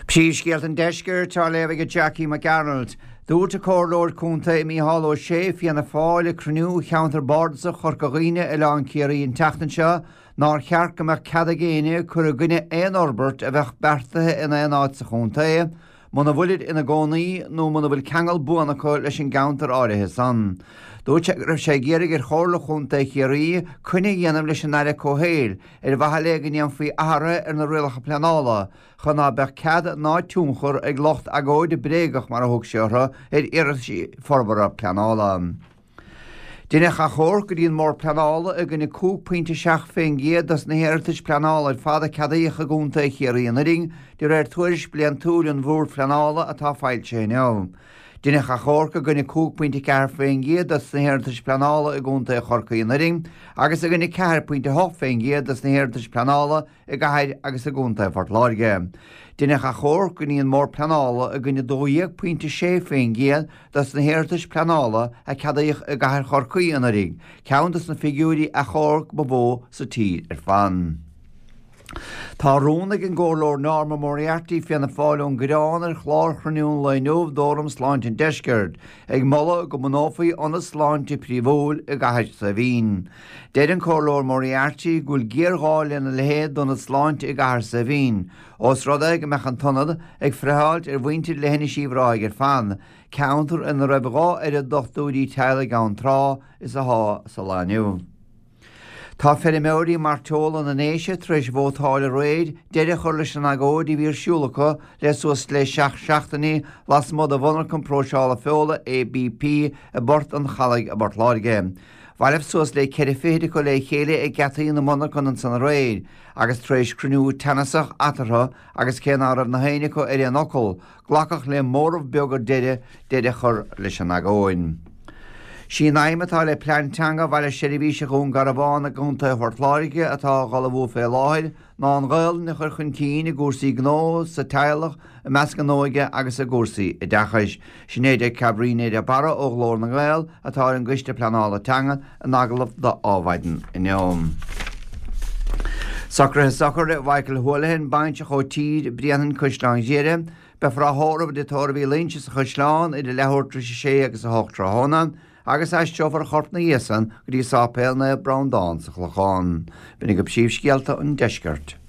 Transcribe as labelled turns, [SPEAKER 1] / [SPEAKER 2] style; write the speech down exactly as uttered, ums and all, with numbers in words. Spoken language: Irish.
[SPEAKER 1] Príomhscéalt an deisceir tá léamh Jackie McArnold. Dúirt a cóirlóir cúnta i Mícheál Ó Sé fianna fáil cruniú cheantar bardacha chorcaghine i lán céiríon teachtainse ná cheart go mar cad a géine chur a gine éon orbert a bheith bertathe ina éon áit sa chunta muna bhuiid ina gcónaí nó muna bhfuil cheangal buanacha leis an gaantar áirithe san. Dúirt raibh sé géirigh ar chóirla chunta chéirí chuine dhéanam leis an aire cóhéil ar bhatha le gníam faoi ahra ar na rialacha pleanála chun ná beh cad ná túnchar ag locht agóid de brégach mar a thug seotha ar iireachtaí forbara pleanála. Duine cha chóir go dtíon mór pleanála a gine cúg pointe seach féin géad as na héritage pleanála ar fada cadaíocha gúnta chéirí an ring de réir tuairis blian túil an bhúr pleanála atá fáilte neam. Duine cha chóir go gine cúg pointe cear féin géad as na héritage pleanála a gúnta chorcaí an ring agus a gine cear pointe hoch féin géad as na héritage pleanála i gaiid agus a gúnta Fort Láirge. Duine cha chóir go níon mór pleanála a gine dóíag pointe sé féin géad das na héritage pleanála a cadaíoch a gaiir chorcaí an ring, ceantas na figúrí a chóir ba bó sa tír ar fan. Tá rónach an ggóirlóir Norma Moriarty fianna fáil ón gráin ar chlár chruniún le nómh dóm sláint an deisceart ag molla go monófaí anna sláinte príomhóil i gaiid sa bhín. Déad an cóirlóir Moriarty gúil géargáil ina lehéad donna sláinte i gaiir sa bhín, os rud ag mechan tonad ag freiháilt ar bhaintear lehéna síomhráig ar fan, counter in raibh gá ar a dochtúí teile gan trá is a há sa lániu. Tá ferimóí mar teola na néise treis bhótáil a réid, deidir chur leis an agóid i bhír siúlacha leis suas le seach seachtaí las mod a bhanar chun próseála feola A B P a bort an chalaigh a Bort Láirge. Bhaileh suas le ceir féidir go le chéile ag gataí na mna chun an san réid, agus treis cruniú tenasach atartha agus cén áramh na héine go ar an ocail, ghlacach le mórmh beagar deide deidir chur leis an agóin. Sí naimetá le pleantanga bhaile séribhíse chun garabháin a gúnta Fort Láirge atá galabhú fé láthir ná an ghail na chur chun cín i gúsaí gnó sa teilech a measca nóige agus a gúsaí i dachais. Sinnéide cabrínéide a bara ó glór na ghail atá an gcuiste pleanála teanga an agalah de ábhaiden in neom. Sacrathe sacr Michael Houlihan baintse cho tíd brianan Cuislán Géire be fra thóramh de torbhí línte sa Cuislán i de lethúirtri sé agus a hochtra hóna, agus eisteofar chort na dhéasan go dtí sápéil na Brown Dán sa chlucháin. B'nig go príomhscéalta an deisceart.